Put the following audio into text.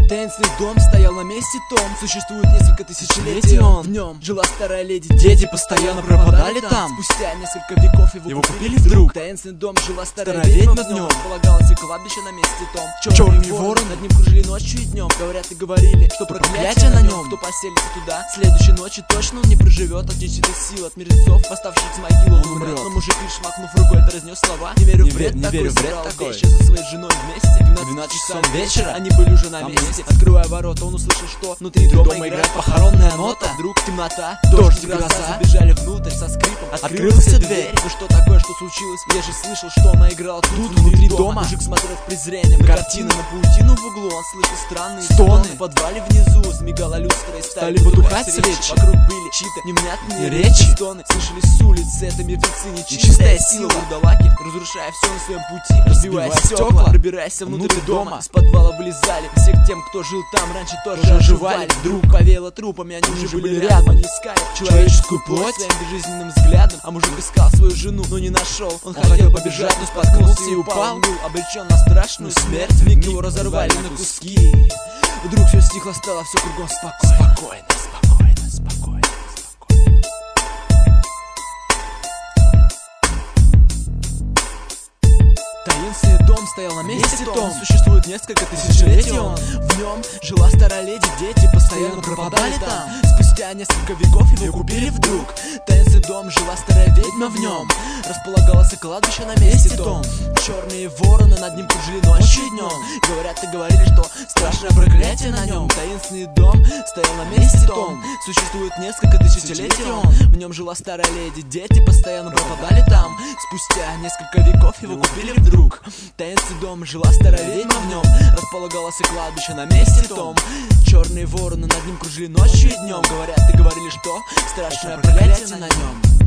Таинственный дом стоял на месте том. Существует несколько тысячелетий он. В нем жила старая леди, дети постоянно пропадали там. Спустя несколько веков его купили вдруг. Таинственный дом жила старая ведьма в нем. Полагалось и кладбище на месте том. Черные вороны над ним кружили ночью и днем. Говорят и говорили, что проклятие на нем. Кто поселится туда, следующей ночи точно он не проживет. От нечистой сил, от мертвецов, восставших с могилы, он умрет. Но мужик лишь махнув рукой, разнес слова. Не верю в бред такой, собрал вещи со своей женой вместе. 12 часов вечера они были уже на месте. Открывая ворота, он услышал, что внутри дома играет похоронная нота. Вдруг темнота, дождь и гроза забежали внутрь со скрипом. Открылась дверь. Ну что такое, что случилось? Я же слышал, что она играла тут, внутри дома. Мужик смотрел с презрением на картины, на паутину в углу. Он слышал странные стоны. В подвале внизу смигала люстра и стали потухать свечи. Вокруг были чьи-то невнятные речи. Стоны слышались с улицы, это мертвецы, нечистая сила. Вурдалаки, разрушая все на своем пути, разбивая стекла, пробираясь внутрь дома. С подвала вылезали всех тем, кто жил там раньше, тоже оживали. Вдруг повеяло трупами, они уже были рядом. Они искали человеческую плоть своим безжизненным взглядом. А мужик искал свою жену, но не нашел. Он хотел побежать, но споткнулся и упал. Был обречен на страшную смерть. Вмиг его разорвали на куски. Вдруг все стихло, стало все кругом спокойно. Спокойно. Таинственный дом стоял на месте том. Существует несколько тысячелетий он. В нем жила старая леди, дети постоянно пропадали там. Спустя несколько веков его купили вдруг. Таинственный дом жила старая ведьма в нем. Располагалось и кладбище на месте том. Черные вороны над ним кружили ночью и днем. Говорят и говорили, что страшное проклятие на нем. Таинственный дом стоял на месте том. Существует несколько тысячелетий он. В нем жила старая леди, дети постоянно пропадали там. Спустя несколько веков его купили вдруг. Таинственный дом жила старая ведьма в нем. Располагалось и кладбище на месте том. Черные вороны над ним кружили ночью и днем. Говорят и говорили, что страшное проклятие на нем.